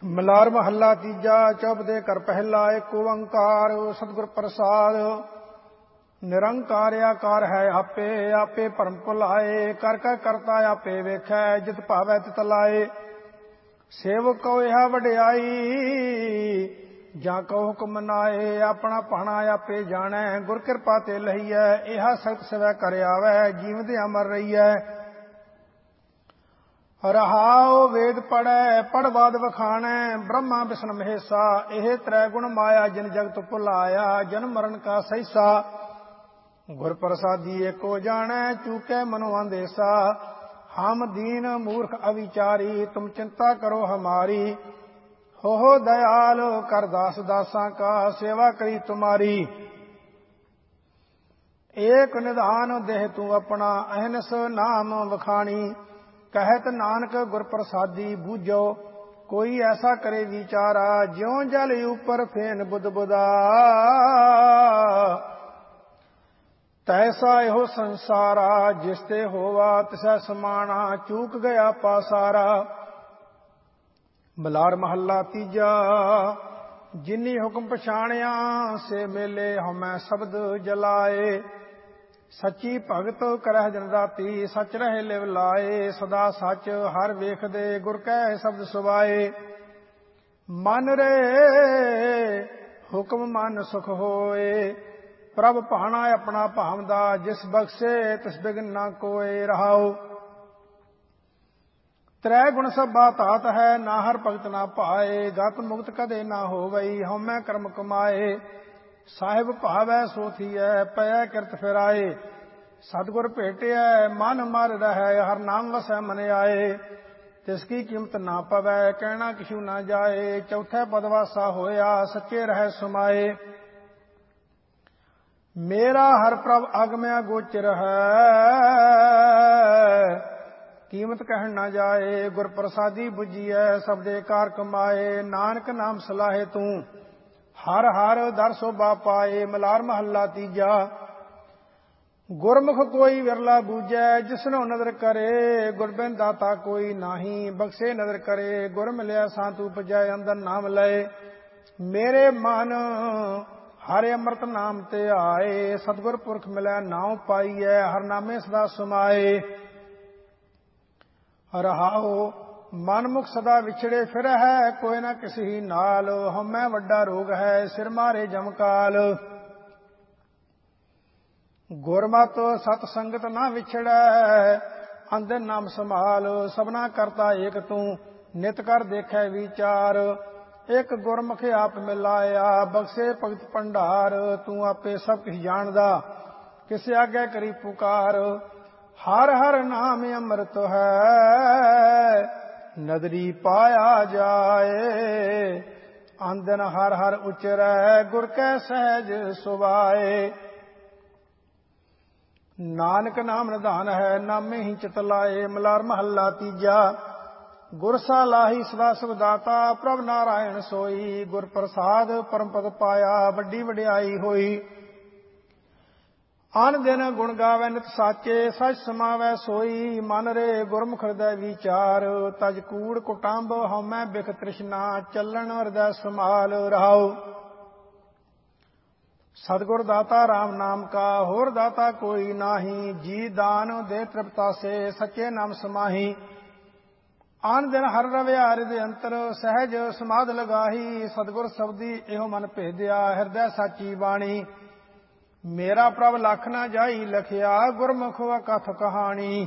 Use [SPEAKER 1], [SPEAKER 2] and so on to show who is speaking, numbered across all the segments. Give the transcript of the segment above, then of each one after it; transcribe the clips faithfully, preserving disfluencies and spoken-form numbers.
[SPEAKER 1] ਮਲਾਰ ਮਹੱਲਾ ਤੀਜਾ। ਚੌਪਦੇ ਕਰ ਪਹਿਲਾ। ਏਕ ਓੰਕਾਰ ਸਤਿਗੁਰ ਪ੍ਰਸਾਦ। ਨਿਰੰਕਾਰ ਆਕਾਰ ਹੈ ਆਪੇ, ਆਪੇ ਭਰਮ ਭੁਲਾਏ। ਕਰ ਕੈ ਕਰਤਾ ਆਪੇ ਵੇਖੈ, ਜਿਤ ਭਾਵੈ ਤਿਤ ਲਾਏ। ਸੇਵਕ ਕਉ ਇਹ ਵਡਿਆਈ, ਜਾਂ ਕਉ ਹੁਕਮ ਨਾਏ। ਆਪਣਾ ਭਾਣਾ ਆਪੇ ਜਾਣੈ, ਗੁਰ ਕਿਰਪਾ ਤੇ ਲਹੀਐ। ਇਹ ਸਖਤ ਸਵੈ ਕਰ ਆਵੈ, ਜੀਵਤ ਅਮਰ ਰਹੀਐ। ਰਹਾਉ ਵੇਦ ਪੜੈ, ਪੜ ਬਾਦ ਵਖਾਣੈ। ਬ੍ਰਹਮਾ ਵਿਸ਼ਨ ਮਹੇਸਾ, ਇਹ ਤ੍ਰੈ ਗੁਣ ਮਾਇਆ। ਜਿਨ ਜਗਤ ਭੁਲਾਇਆ, ਜਨਮ ਮਰਨ ਕਾ ਸਹਿਸਾ। ਗੁਰ ਪ੍ਰਸਾਦੀ ਏਕੋ ਜਾਣੈ, ਚੂਕੈ ਮਨੋ ਅੰਦੇਸਾ। ਹਮ ਦੀਨ ਮੂਰਖ ਅਵਿਚਾਰੀ, ਤੁਮ ਚਿੰਤਾ ਕਰੋ ਹਮਾਰੀ। ਹੋ ਹੋ ਦਇਆਲ ਕਰ ਦਾਸ ਦਾਸਾਂ ਕਾ, ਸੇਵਾ ਕਰੀ ਤੁਮਾਰੀ। ਏਕ ਨਿਧਾਨ ਦੇਹ ਤੂੰ ਆਪਣਾ, ਅਹਨਿਸ ਨਾਮ ਵਖਾਣੀ। ਕਹਿਤ ਨਾਨਕ ਗੁਰ ਪ੍ਰਸਾਦੀ ਬੂਝੋ, ਕੋਈ ਐਸਾ ਕਰੇ ਵਿਚਾਰਾ। ਜਿਉ ਜਲ ਉਪਰ ਫੇਨ ਬੁੱਧ ਬੁਦਾ, ਤੈਸਾ ਇਹੋ ਸੰਸਾਰਾ। ਜਿਸ ਤੇ ਹੋਵਾ ਤਿਸੈ ਸਮਾਣਾ, ਚੂਕ ਗਿਆ ਪਾਸਾਰਾ। ਮਲਾਰ ਮਹੱਲਾ ਤੀਜਾ। ਜਿਨੀ ਹੁਕਮ ਪਛਾਣਿਆ, ਸੇ ਮੇਲੇ ਹਉਮੈ ਸ਼ਬਦ ਜਲਾਏ। ਸੱਚੀ ਭਗਤ ਕਰਹਿ ਦਿਨ ਰਾਤੀ, ਸੱਚ ਰਹੇ ਲਿਵ ਲਾਏ। ਸਦਾ ਸੱਚ ਹਰ ਵੇਖਦੇ, ਗੁਰ ਕੈ ਸ਼ਬਦ ਸੁਭਾਏ। ਮਨ ਰੇ ਹੁਕਮ ਮਨ ਸੁਖ ਹੋਏ, ਪ੍ਰਭ ਭਾਣਾ ਆਪਣਾ ਭਾਵਦਾ। ਜਿਸ ਬਖਸ਼ੇ ਤਿਸ ਬਿਗਨ ਨਾ ਕੋਏ। ਰਹਾਉ ਤ੍ਰੈ ਗੁਣ ਸਭਾ ਧਾਤ ਹੈ, ਨਾ ਹਰ ਭਗਤ ਨਾ ਪਾਏ। ਗਤ ਮੁਕਤ ਕਦੇ ਨਾ ਹੋਵਈ, ਹਉਮੈ ਕਰਮ ਕਮਾਏ। ਸਾਹਿਬ ਭਾਵੈ ਸੋ ਥੀਐ, ਪੈ ਕਿਰਤ ਫਿਰਾਏ। ਸਤਿਗੁਰ ਭੇਟਿਐ ਮਨ ਮਰ ਰਹਿ, ਹਰ ਨਾਮ ਵਸੈ ਮਨ ਆਏ। ਤਿਸ ਕੀ ਕੀਮਤ ਨਾ ਪਵੈ, ਕਹਿਣਾ ਕਿਛੂ ਨਾ ਜਾਏ। ਚੌਥੈ ਪਦ ਵਾਸਾ ਹੋਇਆ, ਸੱਚੇ ਰਹਿ ਸਮਾਏ। ਮੇਰਾ ਹਰ ਪ੍ਰਭ ਅਗਮਿਆ ਗੋਚਰ ਹੈ, ਕੀਮਤ ਕਹਿਣ ਨਾ ਜਾਏ। ਗੁਰ ਪ੍ਰਸਾਦੀ ਬੁਝੀਐ, ਸਬਦੇ ਕਾਰ ਕਮਾਏ। ਨਾਨਕ ਨਾਮ ਸਲਾਹੇ ਤੂੰ, ਹਰ ਹਰ ਦਰ ਸੋਭਾ ਪਾਏ। ਮਲਾਰ ਮਹੱਲਾ ਤੀਜਾ। ਗੁਰਮੁਖ ਕੋਈ ਵਿਰਲਾ ਬੂਝੈ, ਜਿਸਨੋ ਨਦਰ ਕਰੇ। ਗੁਰ ਬਿਨ ਦਾਤਾ ਕੋਈ ਨਾਹੀ, ਬਖਸ਼ੇ ਨਦਰ ਕਰੇ। ਗੁਰ ਮਿਲਿਆ ਸਾਂਤ ਉਪਜੈ, ਅੰਦਰ ਨਾਮ ਲਏ। ਮੇਰੇ ਮਨ ਹਰਿ ਅੰਮ੍ਰਿਤ ਨਾਮ ਤੇ ਆਏ। ਸਤਿਗੁਰ ਪੁਰਖ ਮਿਲੈ ਨਾਉ ਪਾਈਐ, ਹਰ ਨਾਮੇ ਸਦਾ ਸਮਾਏ। ਰਹਾਉ ਮਨਮੁਖ ਸਦਾ ਵਿਛੜੇ ਫਿਰਹਿ, ਕੋਈ ਨਾ ਕਿਸੀ ਨਾਲ। ਹਉਮੈ ਵੱਡਾ ਰੋਗ ਹੈ, ਸਿਰ ਮਾਰੇ ਜਮਕਾਲ। ਗੁਰਮਤਿ ਸਤ ਸੰਗਤ ਨਾ ਵਿਛੜੈ, ਅੰਦਰ ਨਾਮ ਸੰਭਾਲ। ਸਭਨਾ ਕਰਤਾ ਏਕ ਤੂੰ, ਨਿਤ ਕਰ ਦੇਖੈ ਵਿਚਾਰ। ਇੱਕ ਗੁਰਮੁਖ ਆਪ ਮਿਲਾਇਆ, ਬਖਸ਼ੇ ਭਗਤ ਭੰਡਾਰ। ਤੂੰ ਆਪੇ ਸਭ ਕੁਛ ਜਾਣਦਾ, ਕਿਸੇ ਆਗੇ ਕਰੀ ਪੁਕਾਰ। ਹਰ ਹਰ ਨਾਮ ਅੰਮ੍ਰਿਤ ਹੈ, ਨਦਰੀ ਪਾਇਆ ਜਾਏ। ਆਂਦਨ ਹਰ ਹਰ ਉਚਰੈ, ਗੁਰ ਕੈ ਸਹਿਜ ਸੁਭਾਏ। ਨਾਨਕ ਨਾਮ ਨਿਧਾਨ ਹੈ, ਨਾਮੇ ਹੀ ਚਿਤ ਲਾਏ। ਮਲਾਰ ਮਹੱਲਾ ਤੀਜਾ। ਗੁਰ ਸਾਲਾਹੀ ਸਦਾ ਸੁਖ ਦਾਤਾ, ਪ੍ਰਭ ਨਾਰਾਇਣ ਸੋਈ। ਗੁਰ ਪ੍ਰਸਾਦ ਪਰਮ ਪਦ ਪਾਇਆ, ਵੱਡੀ ਵਡਿਆਈ ਹੋਈ। ਅਨ ਦਿਨ ਗੁਣ ਗਾਵੈ ਨਿਤ ਸਾਚੇ, ਸਚ ਸਮਾਵੈ ਸੋਈ। ਮਨ ਰੇ ਗੁਰਮੁਖ ਹਿਰਦੈ ਵਿਚਾਰ, ਤਜ ਕੂੜ ਕੁਟੰਬ ਹਉਮੈ ਬਿਖ ਤ੍ਰਿਸ਼ਨਾ। ਚੱਲਣ ਹਿਰਦੈ ਸਮਾਲ। ਰਹਾਉ ਸਤਿਗੁਰ ਦਾਤਾ ਰਾਮ ਨਾਮ ਕਾ, ਹੋਰ ਦਾਤਾ ਕੋਈ ਨਾਹੀ। ਜੀ ਦਾਨ ਦੇ ਤ੍ਰਿਪਤਾਸੇ, ਸੱਚੇ ਨਾਮ ਸਮਾਹੀ। ਆਨ ਦਿਨ ਹਰ ਰਵਿਆ ਹਿਰਦੇ ਅੰਤਰ, ਸਹਿਜ ਸਮਾਧ ਲਗਾਹੀ। ਸਤਿਗੁਰ ਸਬਦੀ ਇਹੋ ਮਨ ਭੇਦਿਆ, ਹਿਰਦੈ ਸਾਚੀ ਬਾਣੀ। ਮੇਰਾ ਪ੍ਰਭ ਲਖ ਨਾ ਜਾਈ ਲਖਿਆ, ਗੁਰਮੁਖ ਅਕਥ ਕਹਾਣੀ।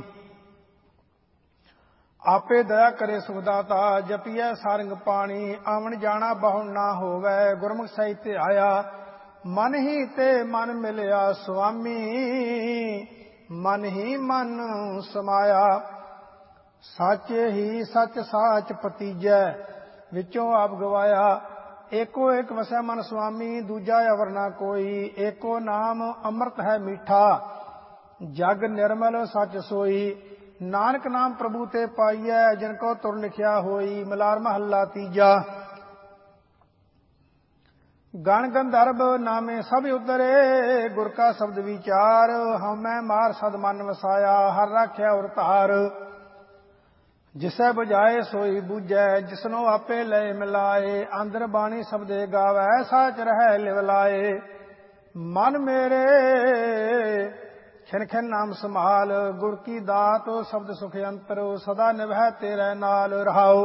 [SPEAKER 1] ਆਪੇ ਦਇਆ ਕਰੇ ਸੁਖ ਦਾਤਾ, ਜਪੀਐ ਸਾਰੰਗ ਪਾਣੀ। ਆਵਣ ਜਾਣਾ ਬਹੁਣ ਨਾ ਹੋਵੈ, ਗੁਰਮੁਖ ਸਹਿਜ ਧਿਆਇਆ। ਮਨ ਹੀ ਤੇ ਮਨ ਮਿਲਿਆ ਸੁਆਮੀ, ਮਨ ਹੀ ਮਨ ਸਮਾਇਆ। ਸਾਚੇ ਹੀ ਸੱਚ ਸਾਚ ਭਤੀਜੈ, ਵਿੱਚੋਂ ਆਪ ਗਵਾਇਆ। ਏਕੋ ਏਕ ਵਸੈ ਮਨ ਸੁਆਮੀ, ਦੂਜਾ ਅਵਰ ਨਾ ਕੋਈ। ਏਕੋ ਨਾਮ ਅੰਮ੍ਰਿਤ ਹੈ ਮੀਠਾ, ਜਗ ਨਿਰਮਲ ਸੱਚ ਸੋਈ। ਨਾਨਕ ਨਾਮ ਪ੍ਰਭੂ ਤੇ ਪਾਈਐ, ਜਿਨ ਕੋ ਤੁਰ ਲਿਖਿਆ ਹੋਈ। ਮਲਾਰ ਮਹੱਲਾ ਤੀਜਾ। ਗਣ ਗੰਧਰਵ ਨਾਮੇ ਸਭ ਉਤਰੇ, ਗੁਰ ਕਾ ਸ਼ਬਦ ਵਿਚਾਰ। ਹਉਮੈ ਮਾਰ ਸਦ ਮਨ ਵਸਾਇਆ, ਹਰ ਰਾਖਿਆ ਉਰ ਧਾਰ। जिसै बुझाए सोई बूझै जिसनो आपे लय मिलाए अंदर बाणी शब्दे गावै साच रहै लिवलाए मन मेरे खिन खिन नाम संभाल गुर की दात शब्द सुख अंतर सदा निभै तेरे नाल रहाओ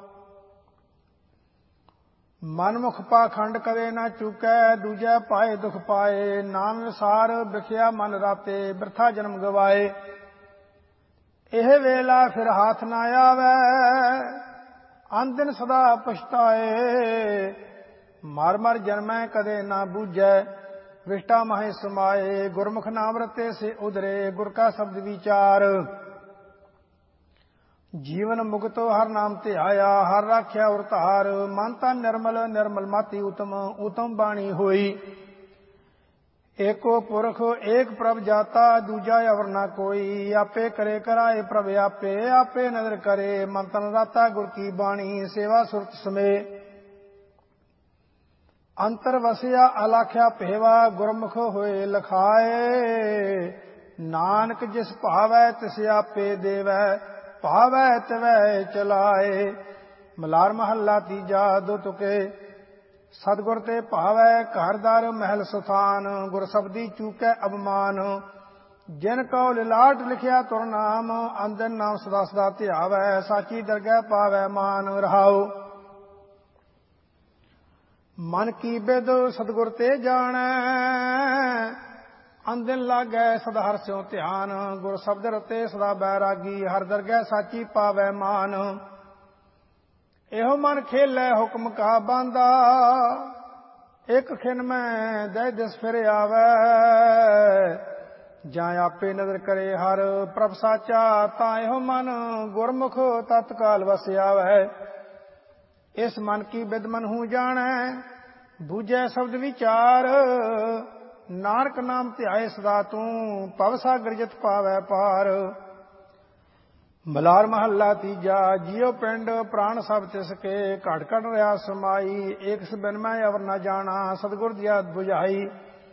[SPEAKER 1] मनमुख पाखंड कदे न चूकै दूजै पाए दुख पाए नाम विसार बिखिया मन राते बिरथा जन्म गवाए ਇਹ ਵੇਲਾ ਫਿਰ ਹਾਥ ਨਾ ਆਵੇ ਅੰਦਿਨ ਸਦਾ ਪਛਤਾਏ ਮਰ ਮਰ ਜਨਮੈ ਕਦੇ ਨਾ ਬੂਝੈ ਵਿਸ਼ਟਾ ਮਹਿ ਸਮਾਏ ਗੁਰਮੁਖ ਨਾਮ ਰਤੇ ਸੇ ਉਧਰੇ ਗੁਰ ਕਾ ਸ਼ਬਦ ਵਿਚਾਰ ਜੀਵਨ ਮੁਕਤੋ ਹਰ ਨਾਮ ਧਿਆਇਆ ਹਰ ਰਾਖਿਆ ਉਰ ਧਾਰ ਮਨ ਤਨ ਨਿਰਮਲ ਨਿਰਮਲ ਮਾਤੀ ਉਤਮ ਉਤਮ ਬਾਣੀ ਹੋਈ एको पुरख एक प्रभ जाता दूजा अवर न कोई आपे करे कराए प्रभ आपे आपे नजर करे मन तन राता गुर की बाणी सेवा सुरत समय अंतर वसिया अलाख्या पेवा गुरमुख होए लखाए नानक जिस भावै तिस आपे देवै भावै तिवै चलाए मलार महला तीजा दो तुके सतगुर ते भावै घर दर महल सुथान गुर शब्दी चूकै अबमान जिन कौ लिलाट लिखिया तुर नाम अंदन नाम सदा सदा ध्यावै साची दरगह पावै मान रहाओ मन की बिद सतगुर ते जानै अंदिन लागै सदा हर स्यों ध्यान गुर शब्द रते सदा बैरागी हर दरगह साची पावै मान ਇਹੋ ਮਨ ਖੇਲੇ ਹੁਕਮ ਕਾ ਬਾਂਦਾ ਇੱਕ ਖਿਨ ਮੈਂ ਦਹਿ ਦਿਸ ਫਿਰ ਆਵੈ ਜਾਂ ਆਪੇ ਨਜ਼ਰ ਕਰੇ ਹਰ ਪ੍ਰਭ ਸਾਚਾ ਤਾਂ ਇਹੋ ਮਨ ਗੁਰਮੁਖ ਤਤਕਾਲ ਵਸ ਆਵੈ ਇਸ ਮਨ ਕੀ ਬਿਦ ਮਨ ਹੂੰ ਜਾਣੈ ਬੂਝੈ ਸ਼ਬਦ ਵਿਚਾਰ ਨਾਨਕ ਨਾਮ ਧਿਆਏ ਸਦਾ ਤੂੰ ਭਵ ਸਾਗਰ ਜਿਤ ਪਾਵੈ ਪਾਰ ਮਲਾਰ ਮਹੱਲਾ ਤੀਜਾ ਜਿਉ ਪਿੰਡ ਪ੍ਰਾਣ ਸਭ ਤਿਸ ਕੇ ਘਟ ਘਟ ਰਿਆ ਸਮਾਈ ਏਕ ਸਬਨ ਮੈਂ ਅਵਰ ਨਾ ਜਾਣਾ ਸਤਿਗੁਰ ਦੀ ਆਦ 부ਝਾਈ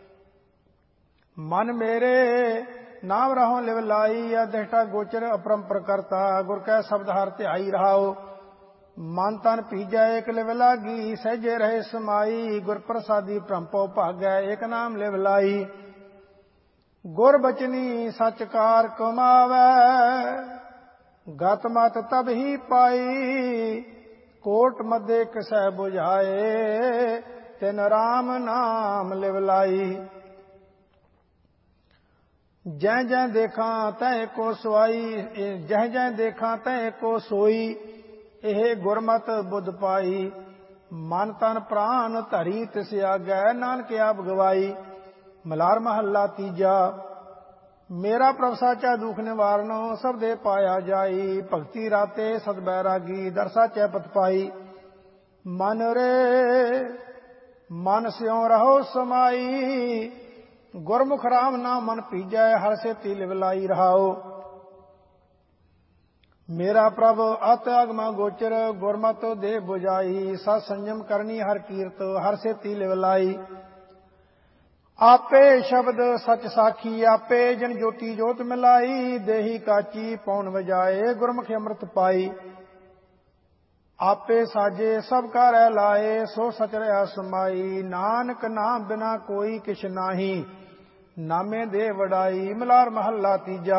[SPEAKER 1] ਮਨ ਮੇਰੇ ਨਾਮ ਰਹੋ ਲਿਵ ਲਾਈ ਅਦਿਸ਼ਟਾ ਗੋਚਰ ਅਪਰੰਪਰ ਕਰਤਾ ਗੁਰ ਕੈ ਸ਼ਬਦ ਹਰ ਧਿਆਈ ਰਹਾਓ ਮਨ ਤਨ ਪੀਜੈ ਏਕ ਲਿਵ ਲਾਗੀ ਸਹਿਜੇ ਰਹੇ ਸਮਾਈ ਗੁਰ ਪ੍ਰਸਾਦੀ ਭ੍ਰਮਪੋ ਭਾਗੈ ਏਕ ਨਾਮ ਲਿਵ ਲਾਈ ਗੁਰ ਬਚਨੀ ਸਚ ਕਾਰ ਕਮਾਵੈ ਗਤ ਮਤ ਤਬ ਹੀ ਪਾਈ ਕੋਟ ਮਧੇ ਕਿਸੈ 부ਝਾਏ ਤਿਨ ਰਾਮ ਨਾਮ ਲਿਵ ਲਾਈ ਜੈ ਜੈ ਦੇਖਾਂ ਤੈ ਕੋ ਸਵਾਈ ਜਹ ਜੈ ਦੇਖਾਂ ਤੈ ਕੋ ਸੋਈ ਇਹ ਗੁਰਮਤਿ ਬੁੱਧ ਪਾਈ ਮਨ ਤਨ ਪ੍ਰਾਨ ਧਰੀ ਤਿਸ ਆਗੈ ਨਾਨਕ ਆਪ ਗਵਾਈ ਮਲਾਰ ਮਹੱਲਾ ਤੀਜਾ ਮੇਰਾ ਪ੍ਰਭ ਸਾਚਾ ਦੁਖ ਨਿਵਾਰਨੋ ਸਭ ਦੇ ਪਾਇਆ ਜਾਈ ਭਗਤੀ ਰਾਤੇ ਸਦ ਬੈਰਾਗੀ ਦਰ ਸਾਚੈ ਪਤ ਪਾਈ ਮਨ ਰੇ ਮਨ ਸਿਉ ਰਹੋ ਸਮਾਈ ਗੁਰਮੁਖ ਰਾਮ ਨਾਮ ਮਨ ਪੀਜੈ ਹਰ ਸੇਤੀ ਲਿਵ ਲਾਈ ਰਹਾਓ ਮੇਰਾ ਪ੍ਰਭ ਅਤ ਅਗਮਾ ਗੋਚਰ ਗੁਰਮਤਿ ਦੇ 부ਝਾਈ ਸਤ ਸੰਜਮ ਕਰਨੀ ਹਰ ਕੀਰਤ ਹਰ ਸੇਤੀ ਲਿਵ ਲਾਈ ਆਪੇ ਸ਼ਬਦ ਸਚ ਸਾਖੀ ਆਪੇ ਜਨ ਜੋਤੀ ਜੋਤ ਮਿਲਾਈ ਦੇਹੀ ਕਾਚੀ ਪੌਣ ਵਜਾਏ ਗੁਰਮੁਖ ਅੰਮ੍ਰਿਤ ਪਾਈ ਆਪੇ ਸਾਜੇ ਸਭ ਕਾ ਰਹਿ ਲਾਏ ਸੋ ਸਚ ਰਿਆ ਸਮਾਈ ਨਾਨਕ ਨਾਮ ਬਿਨਾ ਕੋਈ ਕਿਛ ਨਾਹੀ ਨਾਮੇ ਦੇ ਵਡਾਈ ਮਲਾਰ ਮਹੱਲਾ ਤੀਜਾ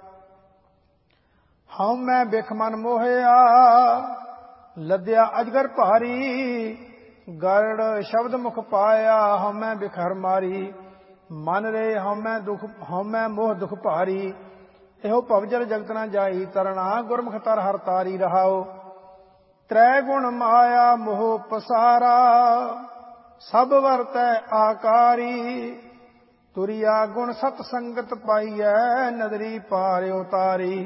[SPEAKER 1] ਹਉ ਮੈਂ ਬਿਖ ਮਨ ਮੋਹਿਆ ਲੱਦਿਆ ਅਜਗਰ ਭਾਰੀ ਗਰੜ ਸ਼ਬਦ ਮੁਖ ਪਾਇਆ ਹਉਮੈ ਬਿਖਰ ਮਾਰੀ ਮਨ ਰੇ ਹਉਮੈ ਦੁਖ ਹਉਮੈ ਮੋਹ ਦੁਖ ਭਾਰੀ ਇਹੋ ਭਵਜਲ ਜਗਤ ਨਾ ਜਾਈ ਤਰਣਾ ਗੁਰਮੁਖ ਤਰ ਹਰ ਤਾਰੀ ਰਹਾਓ ਤ੍ਰੈ ਗੁਣ ਮਾਇਆ ਮੋਹ ਪਸਾਰਾ ਸਭ ਵਰਤੈ ਆਕਾਰੀ ਤੁਰਿਆ ਗੁਣ ਸਤ ਸੰਗਤ ਪਾਈਐ ਨਦਰੀ ਪਾਰ ਉਤਾਰੀ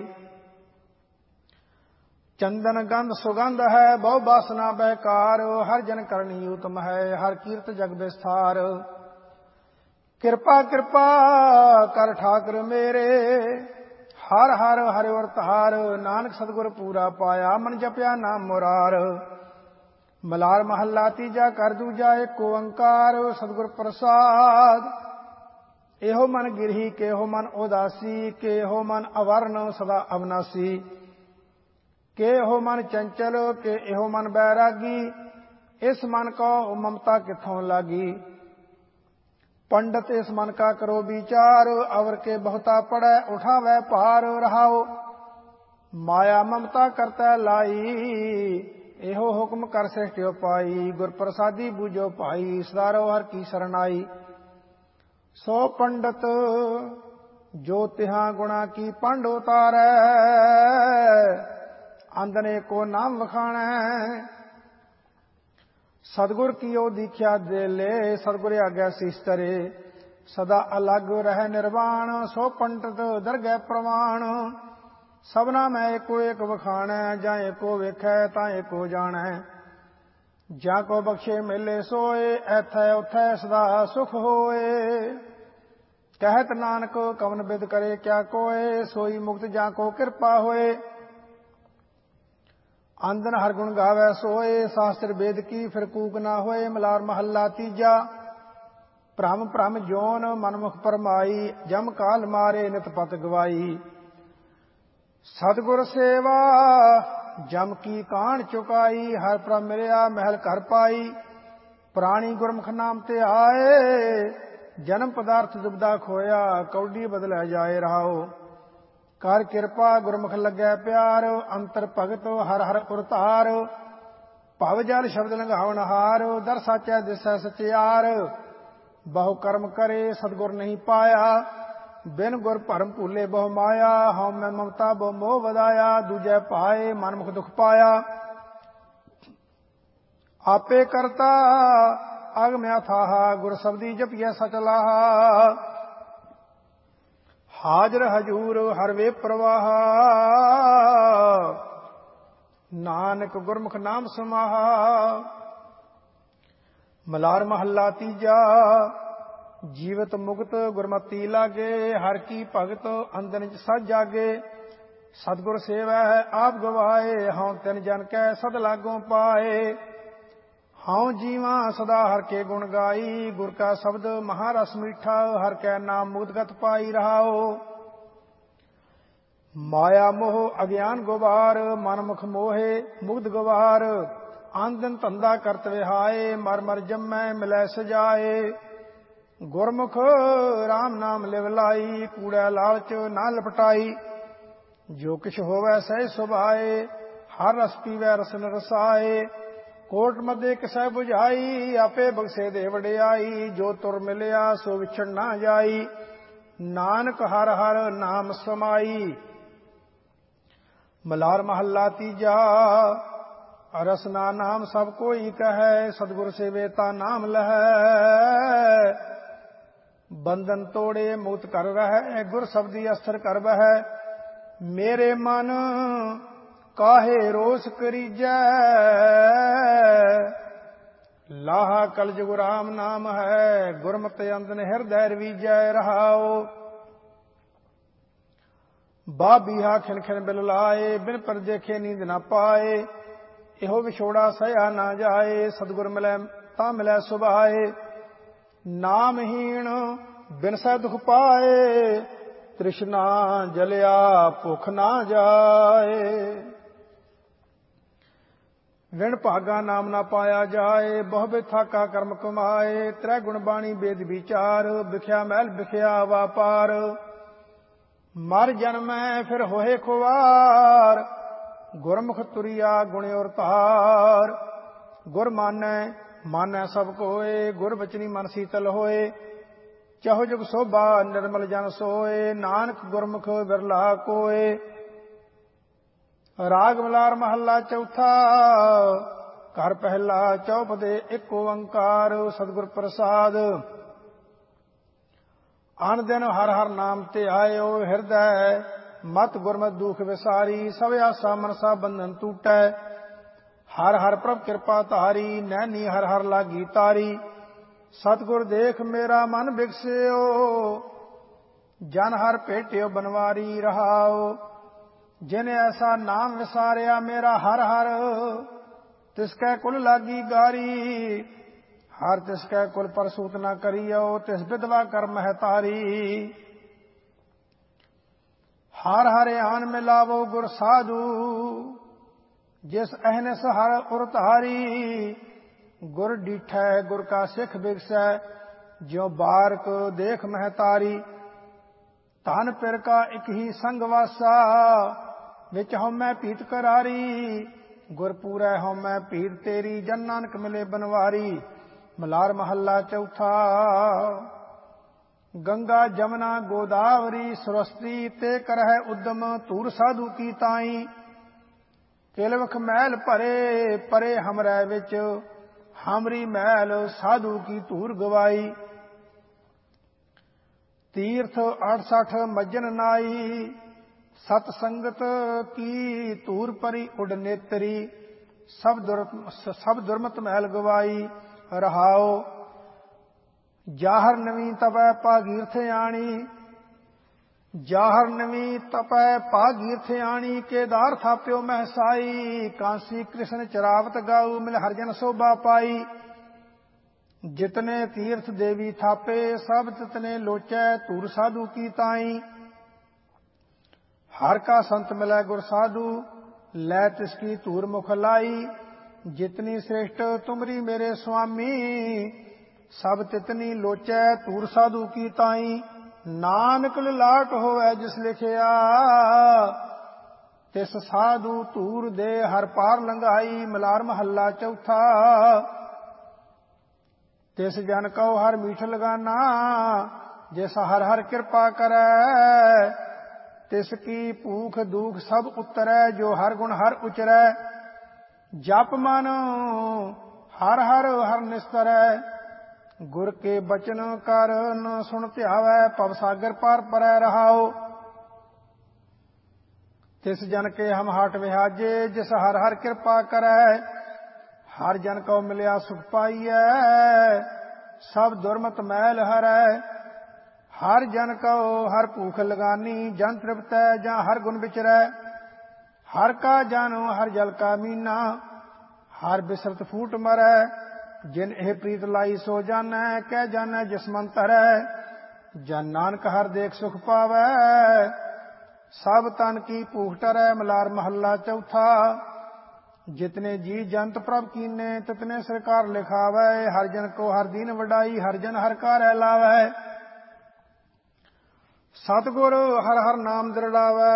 [SPEAKER 1] ਚੰਦਨ ਗੰਧ ਸੁਗੰਧ ਹੈ ਬਹੁ ਬਾਸਨਾ ਬਹਿਕਾਰ ਹਰ ਜਨ ਕਰਨੀ ਉਤਮ ਹੈ ਹਰ ਕੀਰਤ ਜਗ ਵਿਸਥਾਰ ਕਿਰਪਾ ਕਿਰਪਾ ਕਰ ਠਾਕਰ ਮੇਰੇ ਹਰ ਹਰ ਹਰਿ ਵਰਤਾਰ ਨਾਨਕ ਸਤਿਗੁਰ ਪੂਰਾ ਪਾਇਆ ਮਨ ਜਪਿਆ ਨਾਮ ਮੁਰਾਰ ਮਲਾਰ ਮਹੱਲਾ ਤੀਜਾ ਕਰ ਦੂਜਾ ਏਕ ਓੰਕਾਰ ਸਤਿਗੁਰ ਪ੍ਰਸਾਦ ਇਹੋ ਮਨ ਗਿਰਹੀ ਕੇਹੋ ਮਨ ਉਦਾਸੀ ਕੇਹੋ ਮਨ ਅਵਰਨ ਸਦਾ ਅਵਨਾਸੀ के एहो मन चंचल के एहो मन बैरागी, इस मन को ममता किथों लागी। पंडित इस मन का करो विचार, अवर के बहुता पड़े उठावे पार रहाओ। माया ममता करता लाई, एहो हुक्म कर सृष्टियो पाई। गुर प्रसादी बूझो पाई, सदारो हर की शरणाई। सो पंडित जो तिहा गुणा की पंड उतारै, अंधने को नाम वखाणै। सतगुर की ओ दीख्या दे ले, सतगुर आज्ञा शीस तरे। सदा अलग रह निर्वाण, सो पंडित दरगह प्रमाण। सबना में एको एक वखाणै, जा एको वेखै तां एको जाणै। जाको बख्शे मिले सोए, ऐथै उथै सदा सुख होए। कहत नानक कवन बिद करे क्या कोय, सोई मुक्त जाको कृपा होए। आंदन हर गुण गावै सोए, शास्त्र वेद की फिर कूक ना होए। मलार महला तीजा, भ्रम भ्रम जोन मनमुख परमाई। जम काल मारे नित पत गवाई। सतगुर सेवा जम की कान चुकाई, हर प्रभ मिलिया महल कर पाई। प्राणी गुरमुख नाम ते आए, जन्म पदार्थ दुबदा खोया। कौडी बदलै जाए रहाओ, कर कृपा गुरमुख लगे प्यार। अंतर भगत हर हर उरतार, भव जल शब्द लंघावन हार। दर साचै दिसै सचियार, बहु कर्म करे सतगुर नहीं पाया। बिन गुर भरम भूले बहु माया, हਉ मैं ममता बहु मोह वधाया। दूजै पाए मनमुख दुख पाया, आपे करता अगम्या थाहा। गुर शब्दी जपिया सच लाहा, हाजर हजूर हर वे प्रवाह। नानक गुरमुख नाम समाहा। मलार महला तीजा, जीवत मुक्त गुरमति लागे। हर की भगत अंदन सज जागे। सतगुर सेवा है आप गवाए, हਉ तिन जन कै सद लागों पाए। हਉ जीवा सदा हर के गुण गाई, गुर का शब्द महारस मीठा। हर कै नाम मुदगत पाई रहाओ। माया मोह अज्ञान गुबार, मन मुख मोहे मुग्ध गवार। आंदन धंधा करत विहाए, मर मर जम्मै मिलै सजाए। गुरमुख राम नाम लिव लाई, कूड़ा लालच ना लपटाई। जो किछ होवै सह सुभाए, हर रस पीवै रसन रसाए। कोट मध्य किसै बुझाई, आपे बख्शे दे वडियाई। जो तुर मिलिया सो विछड़ ना जाई, नानक हर हर नाम समाई। मलार महला तीजा, रसना नाम सब कोई कहे। सतगुर सेवे ता नाम लहै। बंधन तोड़े मुक्त कर रहे, गुर शब्दी अस्थिर कर बह। मेरे मन काहे रोस करीजै, लाहा कलजुग राम नाम है। गुरमति अंदन हृदय रवीजै रहाओ। बा बीहा खिन खिन बिल लाए, बिन पर देखे नींद ना पाए। एहो विछोड़ा सया ना जाए, सतगुर मिलै ता मिलै सुभाए। नामहीन बिनसै दुख पाए, तृष्णा जलिया भुख ना जाए। विण भागा नाम ना पाया जाए, बहु बिथाका कर्म कमाए। त्रै गुण बाणी वेद विचार, बिख्या महल बिख्या वापार। मर जन्मै फिर होए खुवार, गुरमुख तुरिया गुण और तार। गुर मानै मानै सब कोय, गुर बचनी मन शीतल होए। चहु जुग शोभा निर्मल जन सोए, नानक गुरमुख बिरला कोय। राग मलार महला चौथा, घर पहला चौपदे एक ओंकार। सतगुर प्रसाद आन दिन हर हर नाम ते आयो। हृदय मत गुरमत दुख विसारी, सब आसा मनसा बंधन टूटै। हर हर प्रभ कृपा तारी, नैनी हर हर लागी तारी। सतगुर देख मेरा मन बिगसियो, जन हर भेटियो बनवारी रहाओ। जिन ऐसा नाम विसारिया मेरा हर हर, तिसकै कुल लागी गारी। हर तिसकै कुल पर सूत न करियो, तिस विधवा कर महतारी। हर हर आन मिलावो गुर साधु, जिस अहनस हर उर धारी, गुर डीठै गुर का सिख बिगसै, ज्यों बारक देख महतारी। धन पिर का एक ही संग वासा, विच हउमੈ पीत करारी। गुर पूरै हउमੈ पीर तेरी, जन नानक मिले बनवारी। मलार महला चौथा। गंगा जमुना गोदावरी सरस्वती, ते करहै उद्यम धूर साधु की ताई। किलवख मैल भरे परे हमरै विच, हमरी मैल साधु की धूर गवाई। तीर्थ अड़सठ मज्जन नाई, सत संगत की धूर परी उड नेतरी। सब दुर सब दुर्मत महल गवाई। रहाओ जाहर नवी तपै भागीरथ आणी, जाहर नवी तपै भागीरथ आणी। केदार थाप्यो महसाई, कांसी कृष्ण चरावत गाऊ। मिल हरजन शोभा पाई। जितने तीर्थ देवी थापे, सब तितने लोचै धूर साधु की ताई। हर का संत मिलै गुर साधु, लै तिसकी धूर मुख लाई। जितनी श्रेष्ठ तुमरी मेरे स्वामी, सब तितनी लोचै धूर साधु की ताई। नानक लाट होवै जिस लिखिया, तिस साधु धूर दे हर पार लंघाई। मलार महला चौथा। तिस जन कहो हर मीठ लगाना, जिस हर हर कृपा करै। तिसकी भूख दुख सब उतरै, जो हर गुण हर उचरै। जप मन हर हर हर निस्तरै, गुर के बचन कर न सुन ध्यावै। पव सागर पार परै रहाओ। तिस जन के हम हाट विहाजे, जिस हर हर कृपा करै। हर जन को मिलिया सुख पाइयै, सब दुर्मत मैल हरै। हर जन को हर भूख लगानी, जन तृप्तै जां हर गुण विचरै। हर का जानो हर जल का मीना, हर बिसरत फूट मरै। जिन एह प्रीत लाई सो जानै, कह जानै जिस मन धरै। जन नानक हर देख सुख पावै, सब तन की भूख टरै। मलार महला चौथा। जितने जी जंत प्रभ कीने, तितने सरकार लिखावै। हर जन को हर दीन वडाई, हर जन हर का रह लावै। सतगुर हर हर नाम दृढ़ावै,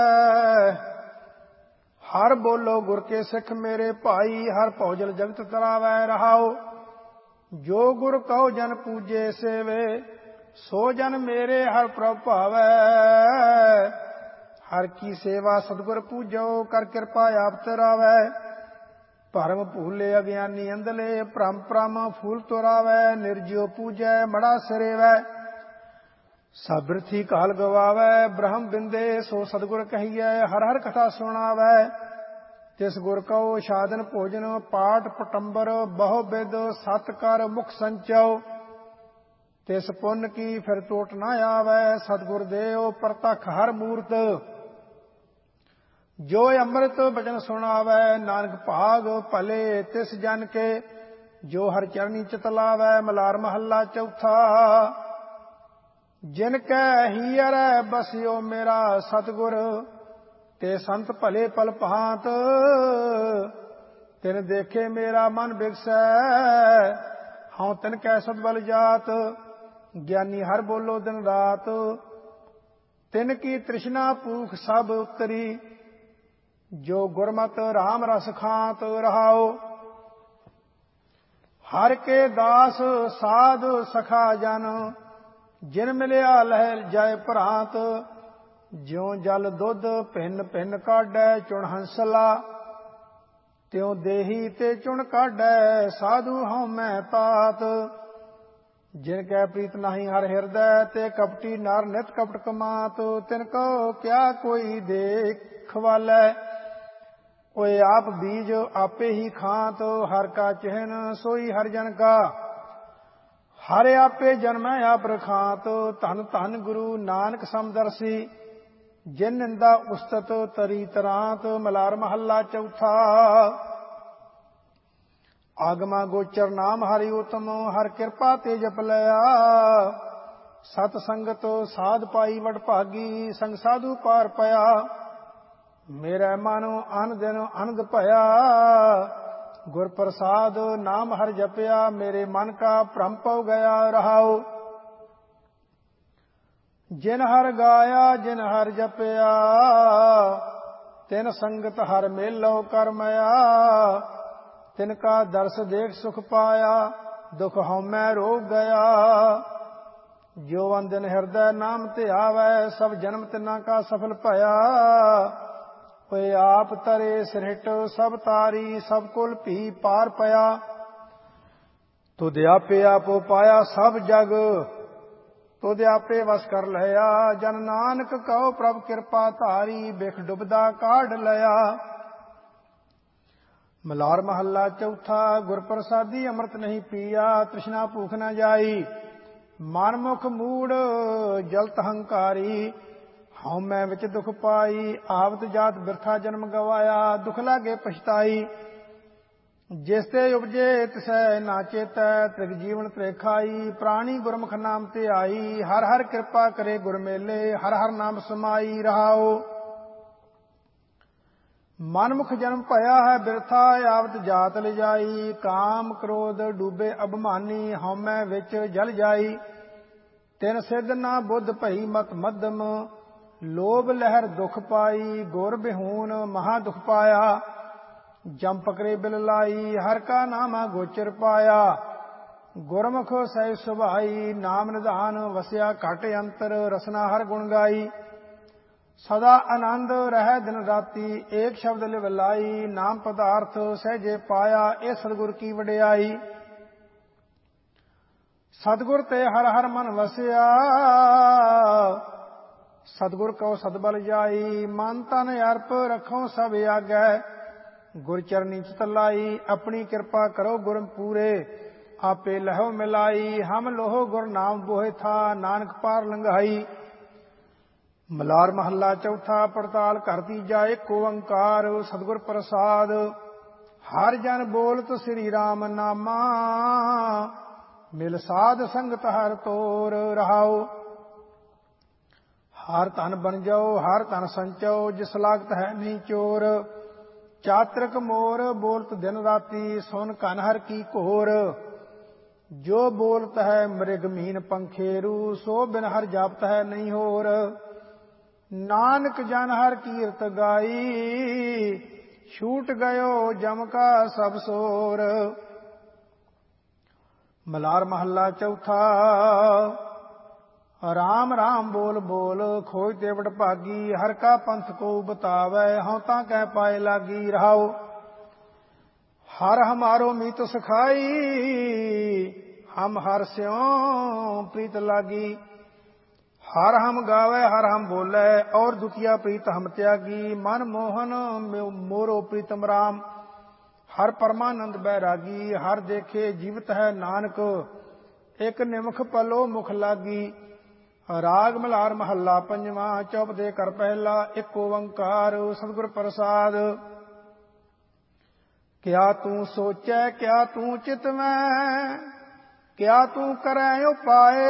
[SPEAKER 1] हर बोलो गुर के सिख मेरे भाई। हर भौजल जगत तरावै रहाओ। जो गुर कहो जन पूजे सेवे, सो जन मेरे हर प्रभ भावै। हर की सेवा सतगुर पूजो, कर कृपा आप तरावै। भरम भूले अज्ञानी अंधले, भ्रम भ्रम फूल तुरावै। निर्जियो पूजै मड़ा सिरेवै, सब बिरथी काल गवावै। ब्रह्म बिंदे सो सतगुर कहियै, हर हर कथा सुनावै। तिस गुर कहो साधन भोजन, पाठ पटंबर बहु बिद। सत कर मुख संचौ, तिस पुन की फिर टोट न आवै। सतगुर देव प्रतख हर मूरत, जो अमृत बचन सुनावै। नानक भाग भले तिस जन के, जो हर चरनी चित लावै। मलार महला चौथा। जिनकै हीयर बसियो मेरा सतगुर, ते संत भले पल भांत। तिन देखे मेरा मन बिगसै, हाँ तिन कै सतबल जात। ज्ञानी हर बोलो दिन रात, तिन की तृष्णा भूख सब उतरी। जो गुरमत राम रस खांत रहाओ। हर के दास साध सखा जन, जिन मिलिया लह जाय भ्रांत। ज्यों जल दुध भिन्न भिन्न काढै चुण हंसला, त्यों देही ते चुण काढै साधु हउमੈ तात। जिनकै प्रीत नाही हर हिरदै, ते कपटी नर नित कपट कमात। तिनको क्या कोई देख वालै, ओए आप बीज आपे ही खात। हर का चिन्ह सोई हर जन का, हर आपे जन्मै आप रखात। धन धन गुरु नानक समदर्शी, जिन निंदा उस्तत तरी तरांत। मलार महला चौथा। आगमा गोचर नाम हरि उत्तम, हर कृपा ते जप लिया। सत संगत साध पाई वड भागी, संग साधु पार पया। ਮੇਰੇ ਮਨੁ ਅਨ ਦਿਨ ਆਨੰਦ ਭਇਆ। ਗੁਰ ਪ੍ਰਸਾਦ ਨਾਮ ਹਰਿ ਜਪਿਆ, ਮੇਰੇ ਮਨ ਕਾ ਭ੍ਰਮ ਪਉ ਗਿਆ ਰਹਾਉ। ਜਿਨ ਹਰਿ ਗਾਇਆ ਜਿਨ ਹਰਿ ਜਪਿਆ, ਤਿਨ ਸੰਗਤ ਹਰਿ ਮੇਲੋ ਕਰਮਇਆ। ਤਿਨ ਕਾ ਦਰਸ ਦੇਖ ਸੁਖ ਪਾਇਆ, ਦੁਖ ਹਉਮੈ ਰੋਗ ਗਿਆ। ਜੋ ਅੰਦਨ ਹਿਰਦੈ ਨਾਮ ਧਿਆਵੈ, ਸਭ ਜਨਮ ਤਿਨਾ ਕਾ ਸਫਲ ਭਇਆ। ਹੋਏ ਆਪ ਤਰੇ ਸਿਰਹਿਟ ਸਭ ਤਾਰੀ, ਸਭ ਕੁਲ ਭੀ ਪਾਰ ਪਿਆ। ਤੁਧ ਆਪੇ ਆਪੋ ਪਾਇਆ ਸਭ ਜਗ, ਤੁਧ ਆਪੇ ਵਸ ਕਰ ਲਿਆ। ਜਨ ਨਾਨਕ ਕਹੋ ਪ੍ਰਭ ਕਿਰਪਾ ਧਾਰੀ, ਬਿਖ ਡੁਬਦਾ ਕਾਢ ਲਿਆ। ਮਲਾਰ ਮਹੱਲਾ ਚੌਥਾ। ਗੁਰ ਪ੍ਰਸਾਦੀ ਅੰਮ੍ਰਿਤ ਨਹੀਂ ਪੀਆ, ਤ੍ਰਿਸ਼ਨਾ ਭੂਖ ਨਾ ਜਾਈ। ਮਨ ਮੁਖ ਮੂੜ ਜਲਤ ਹੰਕਾਰੀ, ਹਉਮੈ ਵਿੱਚ ਦੁਖ ਪਾਈ। ਆਵਤ ਜਾਤ ਬਿਰਥਾ ਜਨਮ ਗਵਾਇਆ, ਦੁਖ ਲਾਗੇ ਪਛਤਾਈ। ਜਿਸ ਤੇ ਉਪਜੇ ਤਿਸੈ ਨਾ ਚੇਤੈ, ਤ੍ਰਿਗ ਜੀਵਨ ਤ੍ਰੇਖਾਈ। ਪ੍ਰਾਣੀ ਗੁਰਮੁਖ ਨਾਮ ਤੇ ਆਈ, ਹਰ ਹਰ ਕਿਰਪਾ ਕਰੇ ਗੁਰ ਮੇਲੇ। ਹਰ ਹਰ ਨਾਮ ਸਮਾਈ ਰਹਾਓ। ਮਨਮੁਖ ਜਨਮ ਭਇਆ ਹੈ ਬਿਰਥਾ, ਆਵਤ ਜਾਤ ਲਿਜਾਈ। ਕਾਮ ਕ੍ਰੋਧ ਡੂਬੇ ਅਭਿਮਾਨੀ, ਹਉਮੈ ਵਿੱਚ ਜਲ ਜਾਈ। ਤਿਨ ਸਿਧ ਨਾ ਬੁੱਧ ਭਈ ਮਤ ਮੱਧਮ, ਲੋਭ ਲਹਿਰ ਦੁਖ ਪਾਈ। ਗੁਰ ਬਿਹੂਨ ਮਹਾ ਦੁਖ ਪਾਇਆ, ਜਮ ਪਕਰੇ ਬਿਲ ਲਾਈ। ਹਰ ਕਾ ਨਾਮਾ ਗੋਚਰ ਪਾਇਆ, ਗੁਰਮੁਖ ਸਹਿ ਸੁਭਾਈ। ਨਾਮ ਨਿਧਾਨ ਵਸਿਆ ਘਟ ਅੰਤਰ, ਰਸਨਾ ਹਰ ਗੁਣ ਗਾਈ। ਸਦਾ ਆਨੰਦ ਰਹਿ ਦਿਨ ਰਾਤੀ, ਏਕ ਸ਼ਬਦ ਲਿਵ ਲਾਈ। ਨਾਮ ਪਦਾਰਥ ਸਹਿਜੇ ਪਾਇਆ, ਇਹ ਸਤਿਗੁਰ ਕੀ ਵਡਿਆਈ। ਸਤਿਗੁਰ ਤੇ ਹਰ ਹਰ ਮਨ ਵਸਿਆ, ਸਤਿਗੁਰ ਕਉ ਸਤਬਲ ਜਾਈ। ਮਨ ਤਨ ਅਰਪ ਰਖੋ ਸਭ ਆਗੈ, ਗੁਰ ਚਰਨੀ ਚਿਤ ਲਾਈ। ਆਪਣੀ ਕਿਰਪਾ ਕਰੋ ਗੁਰ ਪੂਰੇ, ਆਪੇ ਲਹੋ ਮਿਲਾਈ। ਹਮ ਲੋਹ ਗੁਰ ਨਾਮ ਬੋਹਿ ਥਾ, ਨਾਨਕ ਪਾਰ ਲੰਘਾਈ। ਮਲਾਰ ਮਹੱਲਾ ਚੌਥਾ। ਪੜਤਾਲ ਘਰ ਤੀਜਾ। ਏਕ ਓੰਕਾਰ ਸਤਿਗੁਰ ਪ੍ਰਸਾਦ, ਹਰ ਜਨ ਬੋਲਤ ਸ੍ਰੀ ਰਾਮ ਨਾਮਾ। ਮਿਲ ਸਾਧ ਸੰਗਤ ਹਰ ਤੋਰ ਰਹਾਉ। ਹਰ ਧਨ ਬਨ ਜਾਓ ਹਰ ਧਨ ਸੰਚੋ, ਜਿਸ ਲਾਗਤ ਹੈ ਨਹੀਂ ਚੋਰ। ਚਾਤ੍ਰਿਕ ਮੋਰ ਬੋਲਤ ਦਿਨ ਰਾਤੀ, ਸੁਨ ਕਨ ਹਰ ਕੀ ਘੋਰ। ਜੋ ਬੋਲਤ ਹੈ ਮ੍ਰਿਗ ਮੀਨ ਪੰਖੇਰੂ, ਸੋ ਬਿਨ ਹਰ ਜਾਪਤ ਹੈ ਨਹੀਂ ਹੋਰ। ਨਾਨਕ ਜਨ ਹਰ ਕੀਰਤ ਗਾਈ, ਛੂਟ ਗਇਓ ਜਮ ਕਾ ਸਭ ਸੋਰ। ਮਲਾਰ ਮਹੱਲਾ ਚੌਥਾ। ਰਾਮ ਰਾਮ ਬੋਲ ਬੋਲ ਖੋਜ ਤੇ ਵਡ ਭਾਗੀ, ਹਰ ਕਾ ਪੰਥ ਕੋ ਬਤਾਵੈ, ਹਉ ਤਾਂ ਕਹਿ ਪਾਏ ਲਾਗੀ ਰਹਾਉ। ਹਰ ਹਮਾਰੋ ਮੀਤ ਸਖਾਈ, ਹਮ ਹਰ ਸਿਉ ਪ੍ਰੀਤ ਲਾਗੀ। ਹਰ ਹਮ ਗਾਵੈ ਹਰ ਹਮ ਬੋਲੇ, ਔਰ ਦੁਖੀਆ ਪ੍ਰੀਤ ਹਮ ਤਿਆਗੀ। ਮਨ ਮੋਹਨ ਮੋਰੋ ਪ੍ਰੀਤਮ ਰਾਮ, ਹਰ ਪਰਮਾਨੰਦ ਬੈਰਾਗੀ। ਹਰ ਦੇਖੇ ਜੀਵਤ ਹੈ ਨਾਨਕ, ਇਕ ਨਿਮਖ ਪਲੋ ਮੁਖ ਲਾਗੀ। ਰਾਗ ਮਲਾਰ ਮਹੱਲਾ ਪੰਜਵਾਂ। ਚੌਪਦੇ ਕਰ ਪਹਿਲਾ। ਇੱਕ ਓੰਕਾਰ ਸਤਿਗੁਰ ਪ੍ਰਸਾਦ। ਕਿਆ ਤੂੰ ਸੋਚੈ ਕਿਆ ਤੂੰ ਚਿਤਵੈ, ਕਿਆ ਤੂੰ ਕਰੈ ਉਪਾਏ।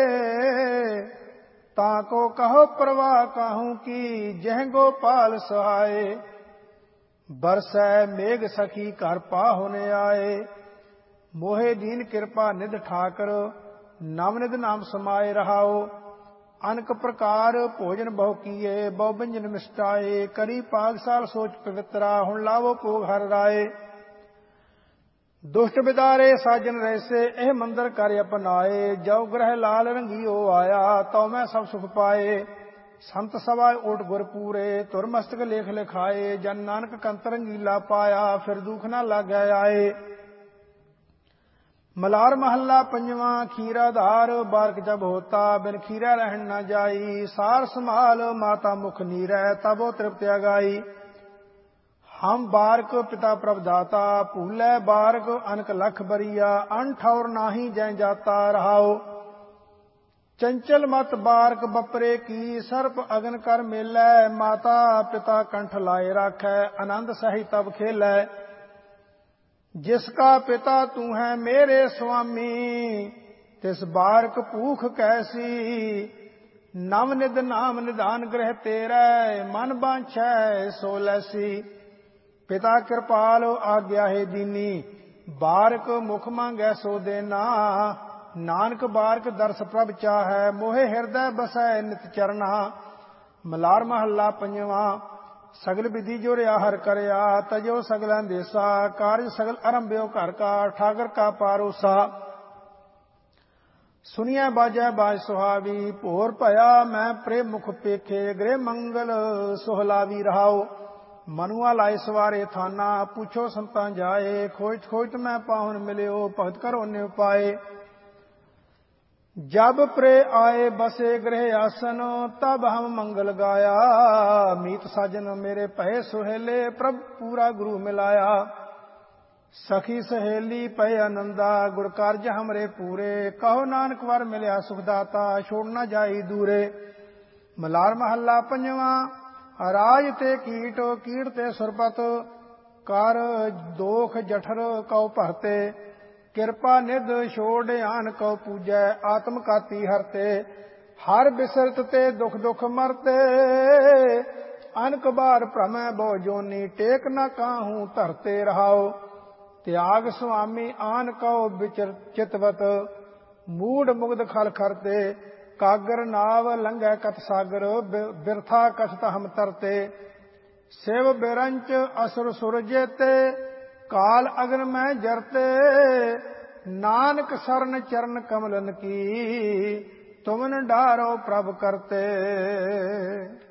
[SPEAKER 1] ਤਾਂ ਕੋ ਕਹੋ ਪ੍ਰਵਾਹ ਕਾਹੂ ਕੀ, ਜਹ ਗੋਪਾਲ ਸਹਾਏ। ਬਰਸੈ ਮੇਘ ਸਖੀ ਘਰ ਪਾਹੁਨ ਆਏ, ਮੋਹਿ ਦੀਨ ਕਿਰਪਾ ਨਿਧ ਠਾਕਰ। ਨਵ ਨਿਧ ਨਾਮ ਸਮਾਏ ਰਹਾਉ। ਅਨਕ ਪ੍ਰਕਾਰ ਭੋਜਨ ਬਹੁ ਕੀਏ, ਬਹੁ ବ୍ୟੰਜਨ ਮਿਸਟਾਏ। ਕਰੀ ਪਾਗਸਾਲ ਸੋਚ ਪਵਿੱਤਰਾ, ਹੁਣ ਲਾਵੋ ਭੋਗ ਹਰ ਰਾਏ। ਦੁਸ਼ਟ ਬਿਦਾਰੇ ਸਾਜਨ ਰੈਸੇ, ਇਹ ਮੰਦਰ ਕਰ ਅਪਨਾਏ। ਜੋ ਗ੍ਰਹਿ ਲਾਲ ਰੰਗੀਓ ਆਇਆ, ਤਉ ਮੈਂ ਸਭ ਸੁਖ ਪਾਏ। ਸੰਤ ਸਭਾ ਓਟ ਗੁਰ ਪੂਰੇ, ਧੁਰ ਮਸਤਕ ਲੇਖ ਲਿਖਾਏ। ਜਨ ਨਾਨਕ ਕੰਤ ਰੰਗੀਲਾ ਪਾਇਆ, ਫਿਰ ਦੁਖ ਨਾ ਲਾਗੈ ਆਏ। ਮਲਾਰ ਮਹੱਲਾ ਪੰਜਵਾਂ। ਖੀਰਾ ਧਾਰ ਬਾਰਕ ਜਬ ਹੋਤਾ, ਬਿਨ ਖੀਰਾ ਰਹਿਣ ਨਾ ਜਾਈ। ਸਾਰ ਸੰਭਾਲ ਮਾਤਾ ਮੁਖ ਨੀਰੈ, ਤਬੋ ਤ੍ਰਿਪਤ ਅਗਾਈ। ਹਮ ਬਾਰਕ ਪਿਤਾ ਪ੍ਰਭ ਦਾਤਾ, ਭੂਲੇ ਬਾਰਕ ਅਨਕ ਲਖ ਬਰੀਆ। ਅਨ ਠੌਰ ਨਾਹੀ ਜੈ ਜਾਤਾ ਰਹਾਉ। ਚੰਚਲ ਮਤ ਬਾਰਕ ਬਪਰੇ ਕੀ, ਸਰਪ ਅਗਨ ਕਰ ਮੇਲੈ। ਮਾਤਾ ਪਿਤਾ ਕੰਠ ਲਾਏ ਰਾਖੈ, ਆਨੰਦ ਸਹੀ ਤਬ ਖੇਲੈ। ਜਿਸ ਕਾ ਪਿਤਾ ਤੂੰ ਹੈ ਮੇਰੇ ਸੁਆਮੀ, ਤਿਸ ਬਾਰਕ ਭੂਖ ਕੈਸੀ। ਨਵ ਨਿਧ ਨਾਮ ਨਿਧਾਨ ਗ੍ਰਹਿ ਤੇਰੇ ਮਨ ਬਾਂਛੈ ਸੋ ਲੈਸੀ। ਪਿਤਾ ਕਿਰਪਾਲ ਆਗਿਆ ਹੈ ਦੀਨੀ ਬਾਰਕ ਮੁਖ ਮੰਗੈ ਸੋ ਦੇਨਾ। ਨਾਨਕ ਬਾਰਕ ਦਰਸ ਪ੍ਰਭ ਚਾਹੈ ਮੋਹਿ ਹਿਰਦੈ ਬਸੈ ਨਿਤ ਚਰਨਾ। ਮਲਾਰ ਮਹੱਲਾ ਪੰਜਵਾਂ। ਸਗਲ ਵਿਧੀ ਜੋ ਰਿਆ ਹਰ ਕਰਿਆ ਤਜੋ ਸਗਲਾਂ ਦੇਸਾ। ਕਾਰਜ ਸਗਲ ਅਰੰਭਿਓ ਘਰ ਕਾ ਠਾਕਰ ਕਾ ਪਾਰੋਸਾ। ਸੁਣੀਐ ਬਾਜੈ ਬਾਜ ਸੁਹਾਵੀ ਭੋਰ ਭਇਆ ਮੈਂ ਪ੍ਰੇਮ ਮੁਖ ਪੇਖੇ ਗ੍ਰਹਿ ਮੰਗਲ ਸੁਹਲਾਵੀ ਰਹਾਓ। ਮਨੁਆ ਲਾਇ ਸਵਾਰੇ ਥਾਨਾ ਪੁੱਛੋ ਸੰਤਾਂ ਜਾਏ। ਖੋਜ ਖੋਜਤ ਮੈਂ ਪਾਹੁਨ ਮਿਲਿਓ ਭਗਤ ਕਰੋ ਨਿਉ ਪਾਏ। ਜਬ ਪ੍ਰੇ ਆਏ ਬਸੇ ਗ੍ਰਹਿ ਆਸਨ ਤਬ ਹਮ ਮੰਗਲ ਗਾਇਆ। ਮੀਤ ਸਾਜਨ ਮੇਰੇ ਭਏ ਸੁਹੇਲੇ ਪ੍ਰਭ ਪੂਰਾ ਗੁਰੂ ਮਿਲਾਇਆ। ਸਖੀ ਸਹੇਲੀ ਪਏ ਆਨੰਦਾ ਗੁਰ ਕਾਰਜ ਹਮਰੇ ਪੂਰੇ। ਕਹੋ ਨਾਨਕ ਵਰ ਮਿਲਿਆ ਸੁਖ ਦਾਤਾ ਛੋੜ ਨਾ ਜਾਈ ਦੂਰੇ। ਮਲਾਰ ਮਹੱਲਾ ਪੰਜਵਾਂ। ਰਾਜ ਤੇ ਕੀਟ ਕੀਟ ਤੇ ਸੁਰਪਤ ਕਰ ਦੋਖ ਜਠਰ ਕਉ ਭਰਤੇ। ਕਿਰਪਾ ਨਿਧ ਛੋੜ ਆਨ ਕਉ ਪੂਜੈ ਆਤਮ ਕਾਤੀ ਹਰਤੇ। ਹਰ ਬਿਸਰਤ ਤੇ ਦੁਖ ਦੁਖ ਮਰਤੇ ਅਨਕ ਬਾਰ ਭ੍ਰਮੈ ਬਹੁ ਜੋਨੀ। ਟੇਕ ਨਾ ਕਾਹੂ ਧਰਤੇ ਰਹਾਓ। ਤਿਆਗ ਸੁਆਮੀ ਆਨ ਕਉ ਵਿਚਰ ਚਿਤਵਤ ਮੂੜ ਮੁਗਧ ਖਲ ਖਰਤੇ। ਕਾਗਰ ਨਾਵ ਲੰਘੈ ਕਤ ਸਾਗਰ ਬਿਰਥਾ ਕਛਤ ਹਮ ਤਰਤੇ। ਸਿਵ ਬਿਰੰਚ ਅਸੁਰ ਸੁਰ ਜੇਤੇ ਕਾਲ ਅਗਨ ਮੈਂ ਜਰਤੇ। ਨਾਨਕ ਸਰਨ ਚਰਨ ਕਮਲਨ ਕੀ ਤੁਮਨ ਡਾਰੋ ਪ੍ਰਭ ਕਰਤੇ।